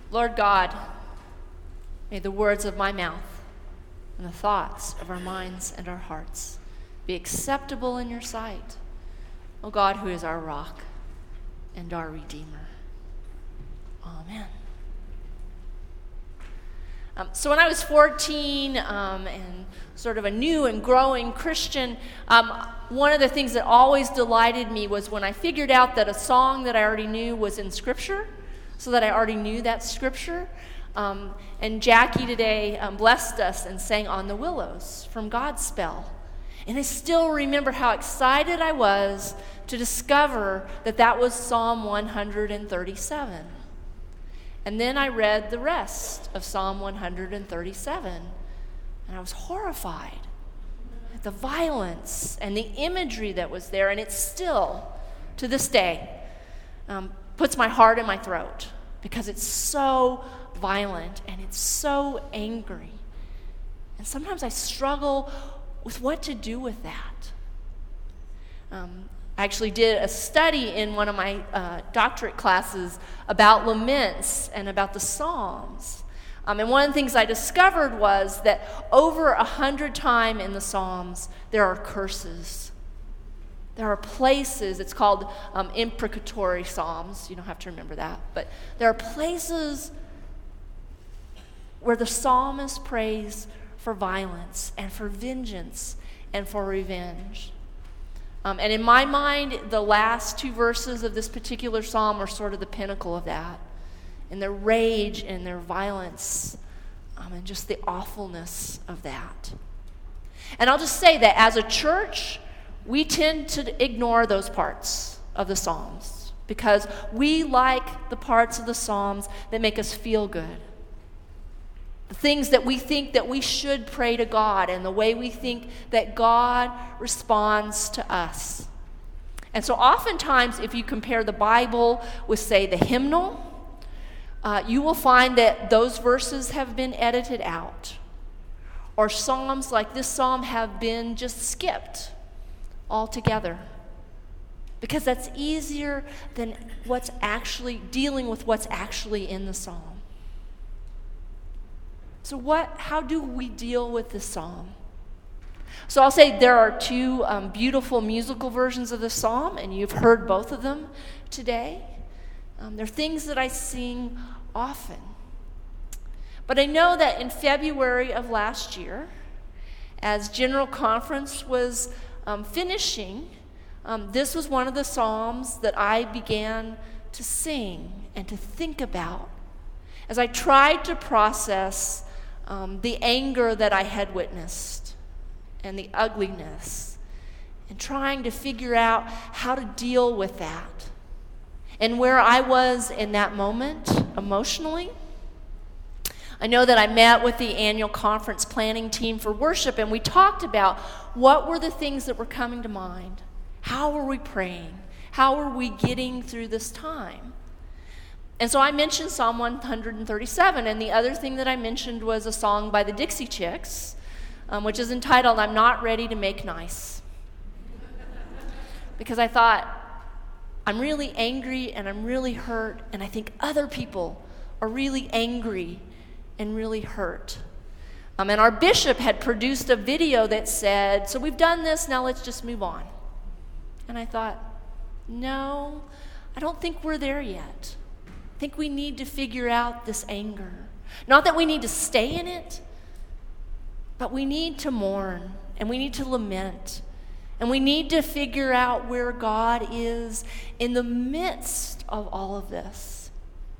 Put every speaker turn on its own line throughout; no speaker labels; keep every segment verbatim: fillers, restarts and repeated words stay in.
Lord God, may the words of my mouth and the thoughts of our minds and our hearts be acceptable in your sight, O God, who is our rock and our Redeemer. Amen. Um, so when I was fourteen um, and sort of a new and growing Christian, um, one of the things that always delighted me was when I figured out that a song that I already knew was in Scripture, so that I already knew that Scripture. Um, and Jackie today um, blessed us and sang On the Willows from Godspell. And I still remember how excited I was to discover that that was Psalm one thirty-seven. And then I read the rest of Psalm one thirty-seven, and I was horrified at the violence and the imagery that was there, and it still, to this day, um, puts my heart in my throat because it's so violent and it's so angry. And sometimes I struggle with what to do with that. Um, I actually did a study in one of my uh, doctorate classes about laments and about the Psalms. Um, and one of the things I discovered was that over a hundred times in the Psalms, there are curses. There are places, it's called um, imprecatory Psalms. You don't have to remember that. But there are places where the psalmist prays for violence and for vengeance and for revenge. Um, and in my mind, the last two verses of this particular psalm are sort of the pinnacle of that. And their rage and their violence um, and just the awfulness of that. And I'll just say that as a church, we tend to ignore those parts of the Psalms because we like the parts of the Psalms that make us feel good. The things that we think that we should pray to God and the way we think that God responds to us. And so oftentimes if you compare the Bible with, say, the hymnal, uh, you will find that those verses have been edited out. Or psalms like this psalm have been just skipped altogether. Because that's easier than what's actually dealing with what's actually in the psalm. So what? How do we deal with this psalm? So I'll say there are two um, beautiful musical versions of the psalm, and you've heard both of them today. Um, they're things that I sing often. But I know that in February of last year, as General Conference was um, finishing, um, this was one of the psalms that I began to sing and to think about as I tried to process Um, the anger that I had witnessed and the ugliness and trying to figure out how to deal with that and where I was in that moment emotionally. I know that I met with the annual conference planning team for worship and we talked about what were the things that were coming to mind. How were we praying? How were we getting through this time? And so I mentioned Psalm one thirty-seven, and the other thing that I mentioned was a song by the Dixie Chicks, um, which is entitled, I'm Not Ready to Make Nice. Because I thought, I'm really angry and I'm really hurt, and I think other people are really angry and really hurt. Um, and our bishop had produced a video that said, so we've done this, now let's just move on. And I thought, no, I don't think we're there yet. I think we need to figure out this anger. Not that we need to stay in it, but we need to mourn and we need to lament. And we need to figure out where God is in the midst of all of this.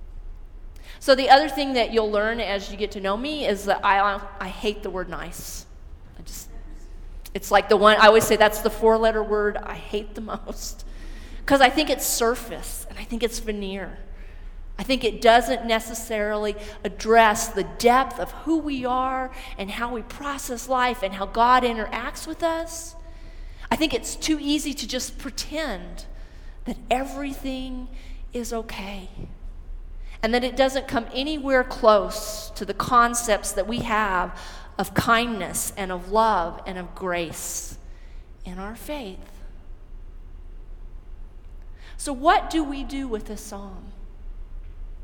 So the other thing that you'll learn as you get to know me is that I, I hate the word nice. I just, it's like the one, I always say that's the four-letter word I hate the most. Because I think it's surface and I think it's veneer. I think it doesn't necessarily address the depth of who we are and how we process life and how God interacts with us. I think it's too easy to just pretend that everything is okay and that it doesn't come anywhere close to the concepts that we have of kindness and of love and of grace in our faith. So what do we do with this psalm?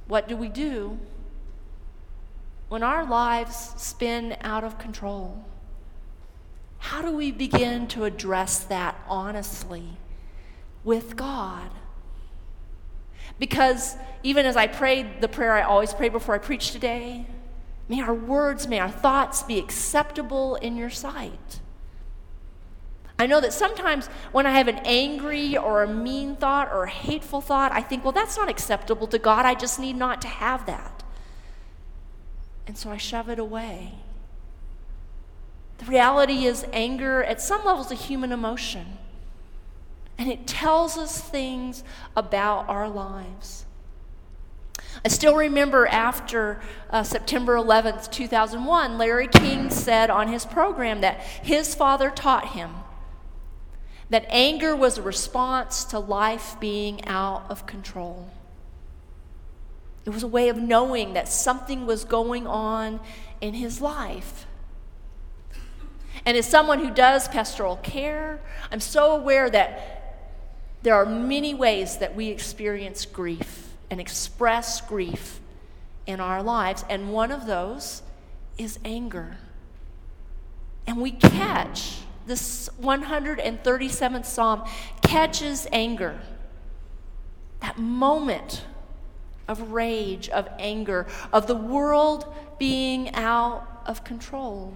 What do we do when our lives spin out of control? How do we begin to address that honestly with God? Because even as I prayed the prayer I always pray before I preach today, may our words, may our thoughts be acceptable in your sight. I know that sometimes when I have an angry or a mean thought or a hateful thought, I think, well, that's not acceptable to God. I just need not to have that. And so I shove it away. The reality is anger, at some levels, a human emotion. And it tells us things about our lives. I still remember after uh, September eleventh, two thousand one, Larry King said on his program that his father taught him that anger was a response to life being out of control. It was a way of knowing that something was going on in his life. And as someone who does pastoral care, I'm so aware that there are many ways that we experience grief and express grief in our lives, and one of those is anger. And we catch, this one hundred thirty-seventh Psalm catches anger, that moment of rage, of anger, of the world being out of control.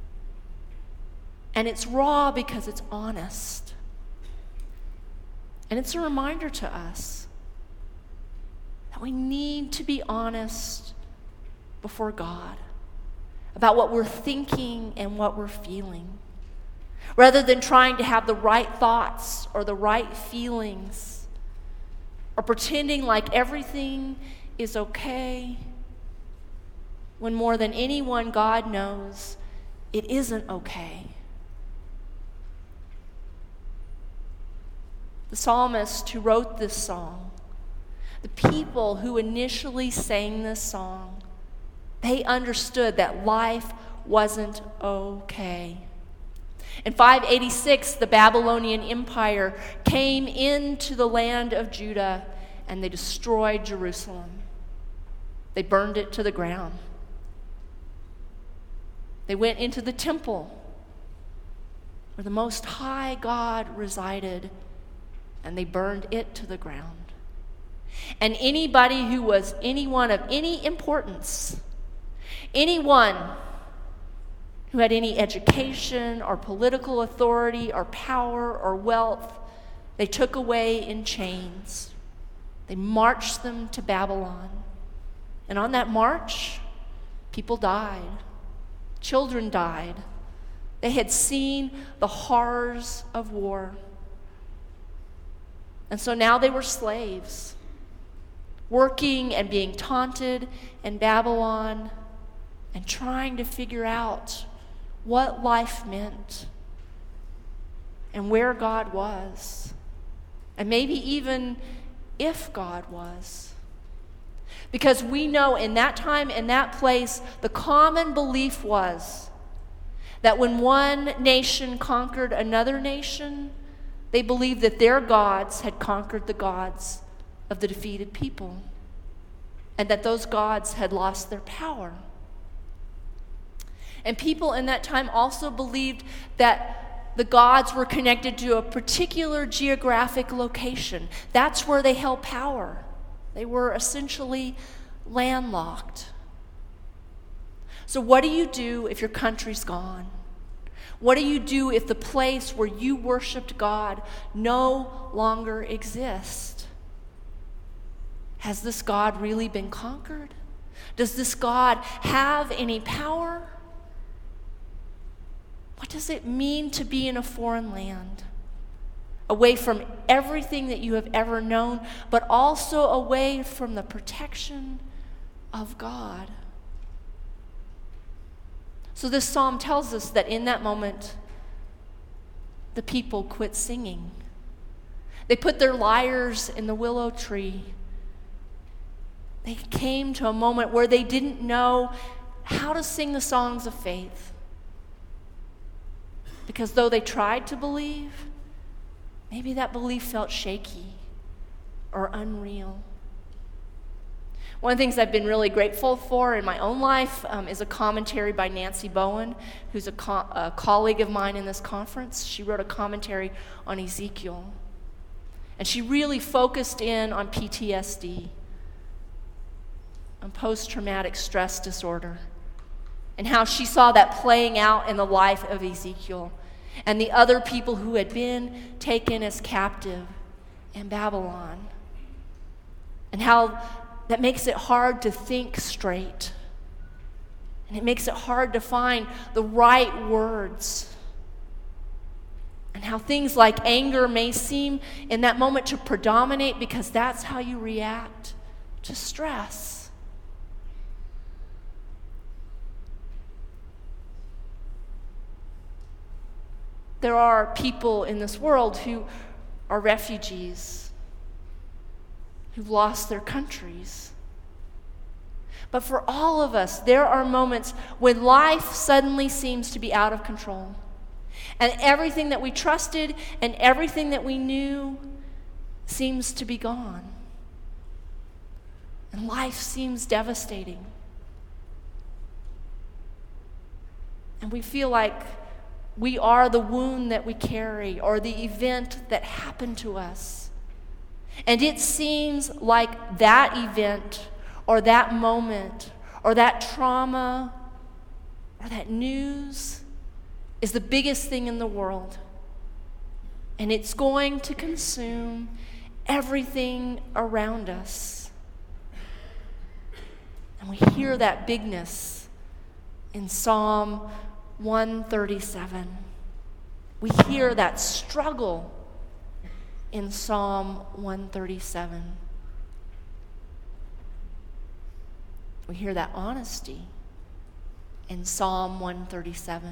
And it's raw because it's honest. And it's a reminder to us that we need to be honest before God about what we're thinking and what we're feeling, rather than trying to have the right thoughts or the right feelings, or pretending like everything is okay, when more than anyone, God knows it isn't okay. The psalmist who wrote this song, the people who initially sang this song, they understood that life wasn't okay. In five eighty-six, the Babylonian Empire came into the land of Judah and they destroyed Jerusalem. They burned it to the ground. They went into the temple where the Most High God resided, and they burned it to the ground. And anybody who was anyone of any importance, anyone who had any education or political authority or power or wealth, they took away in chains. They marched them to Babylon. And on that march, people died. Children died. They had seen the horrors of war. And so now they were slaves, working and being taunted in Babylon and trying to figure out what life meant and where God was, and maybe even if God was. Because we know in that time, in that place, the common belief was that when one nation conquered another nation, they believed that their gods had conquered the gods of the defeated people, and that those gods had lost their power. And people in that time also believed that the gods were connected to a particular geographic location. That's where they held power. They were essentially landlocked. So what do you do if your country's gone? What do you do if the place where you worshiped God no longer exists? Has this God really been conquered? Does this God have any power? What does it mean to be in a foreign land? Away from everything that you have ever known, but also away from the protection of God. So this psalm tells us that in that moment, the people quit singing. They put their lyres in the willow tree. They came to a moment where they didn't know how to sing the songs of faith. Because though they tried to believe, maybe that belief felt shaky or unreal. One of the things I've been really grateful for in my own life um, is a commentary by Nancy Bowen, who's a, co- a colleague of mine in this conference. She wrote a commentary on Ezekiel. And she really focused in on P T S D, on post-traumatic stress disorder, and how she saw that playing out in the life of Ezekiel and the other people who had been taken as captive in Babylon, and how that makes it hard to think straight. And it makes it hard to find the right words. And how things like anger may seem in that moment to predominate because that's how you react to stress. There are people in this world who are refugees, who've lost their countries. But for all of us, there are moments when life suddenly seems to be out of control. And everything that we trusted and everything that we knew seems to be gone. And life seems devastating. And we feel like we are the wound that we carry or the event that happened to us. And it seems like that event or that moment or that trauma or that news is the biggest thing in the world. And it's going to consume everything around us. And we hear that bigness in Psalm one thirty-seven. We hear that struggle in Psalm one thirty-seven. We hear that honesty in Psalm one thirty-seven.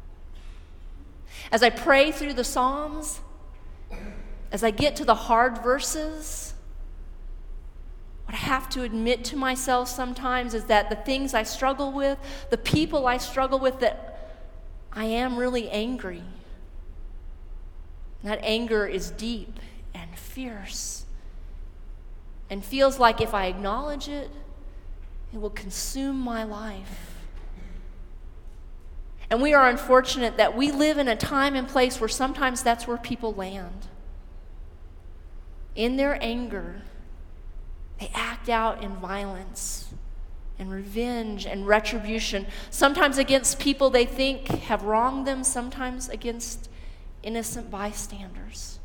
As I pray through the Psalms, as I get to the hard verses, what I have to admit to myself sometimes is that the things I struggle with, the people I struggle with, that I am really angry. That anger is deep and fierce and feels like if I acknowledge it, it will consume my life. And we are unfortunate that we live in a time and place where sometimes that's where people land. In their anger, they act out in violence and revenge and retribution, sometimes against people they think have wronged them, sometimes against innocent bystanders.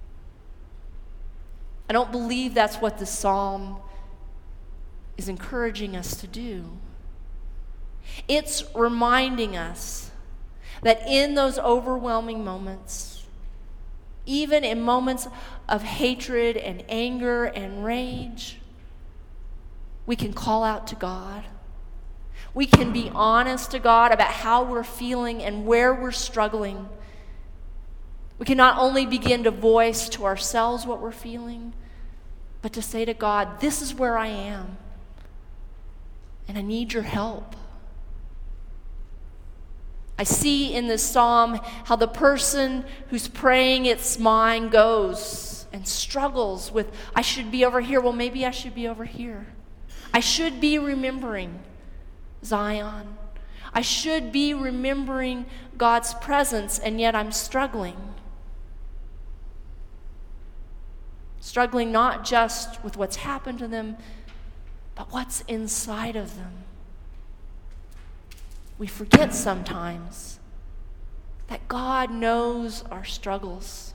I don't believe that's what the psalm is encouraging us to do. It's reminding us that in those overwhelming moments, even in moments of hatred and anger and rage, we can call out to God. We can be honest to God about how we're feeling and where we're struggling. We can not only begin to voice to ourselves what we're feeling, but to say to God, this is where I am, and I need your help. I see in this psalm how the person who's praying its mind goes and struggles with, I should be over here. Well, maybe I should be over here. I should be remembering Zion. I should be remembering God's presence, and yet I'm struggling. Struggling not just with what's happened to them, but what's inside of them. We forget sometimes that God knows our struggles.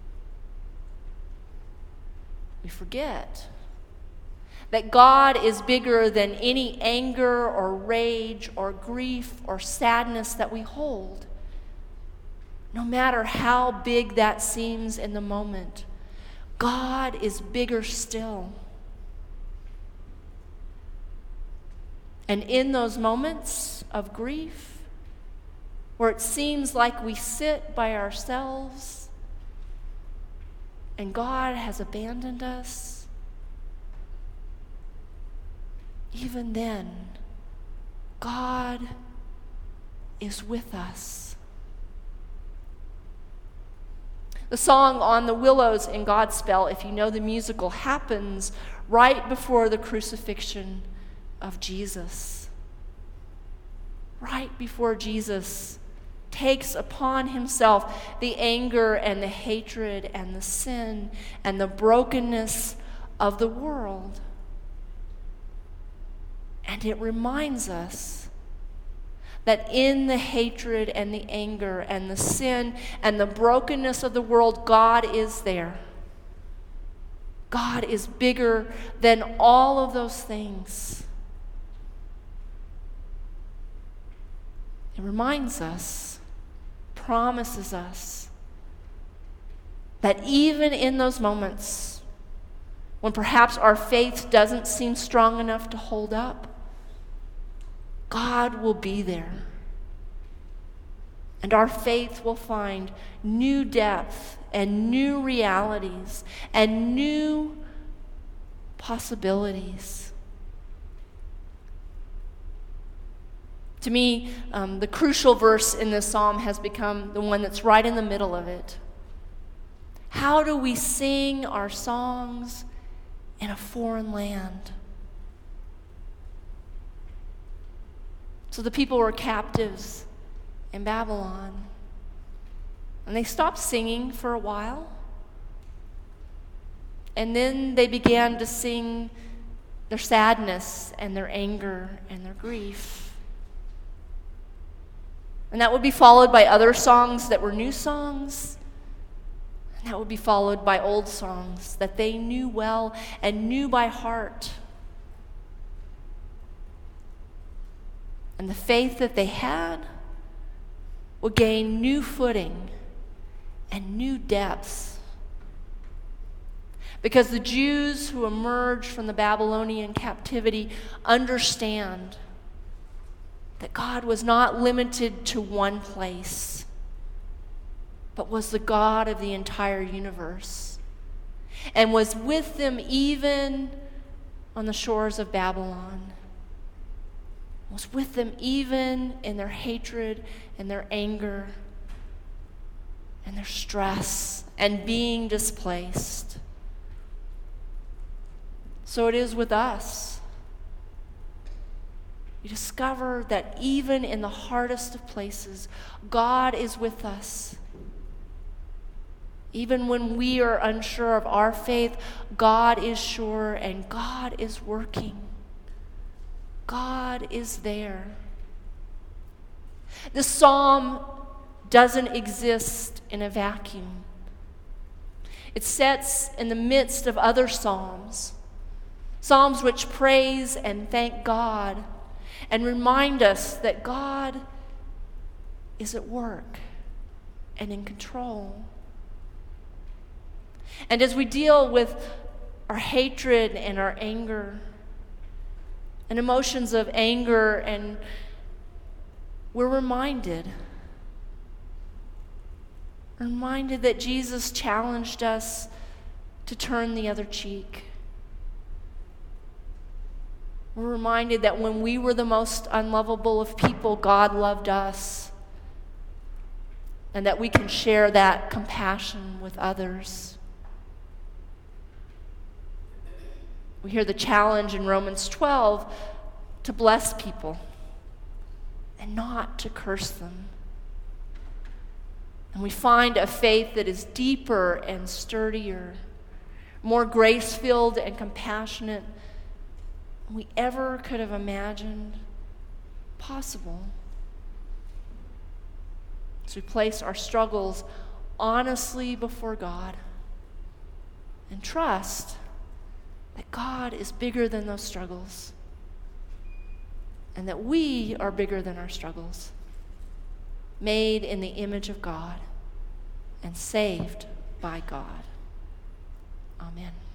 We forget that God is bigger than any anger or rage or grief or sadness that we hold. No matter how big that seems in the moment, God is bigger still. And in those moments of grief, where it seems like we sit by ourselves and God has abandoned us, even then, God is with us. The song On the Willows in Godspell, if you know the musical, happens right before the crucifixion of Jesus. Right before Jesus takes upon himself the anger and the hatred and the sin and the brokenness of the world. And it reminds us that in the hatred and the anger and the sin and the brokenness of the world, God is there. God is bigger than all of those things. It reminds us, promises us, that even in those moments when perhaps our faith doesn't seem strong enough to hold up, God will be there. And our faith will find new depth and new realities and new possibilities. To me, um, the crucial verse in this psalm has become the one that's right in the middle of it. How do we sing our songs in a foreign land? So the people were captives in Babylon. And they stopped singing for a while. And then they began to sing their sadness and their anger and their grief. And that would be followed by other songs that were new songs. And that would be followed by old songs that they knew well and knew by heart. And the faith that they had would gain new footing and new depths. Because the Jews who emerged from the Babylonian captivity understand that God was not limited to one place, but was the God of the entire universe, and was with them even on the shores of Babylon, was with them even in their hatred and their anger and their stress and being displaced. So it is with us. You discover that even in the hardest of places, God is with us. Even when we are unsure of our faith, God is sure and God is working. God is there. This psalm doesn't exist in a vacuum. It sits in the midst of other psalms, psalms which praise and thank God and remind us that God is at work and in control. And as we deal with our hatred and our anger and emotions of anger, and we're reminded, reminded that Jesus challenged us to turn the other cheek. We're reminded that when we were the most unlovable of people, God loved us, and that we can share that compassion with others. We hear the challenge in Romans twelve to bless people and not to curse them. And we find a faith that is deeper and sturdier, more grace-filled and compassionate than we ever could have imagined possible. So we place our struggles honestly before God and trust that God is bigger than those struggles and that we are bigger than our struggles, made in the image of God and saved by God. Amen.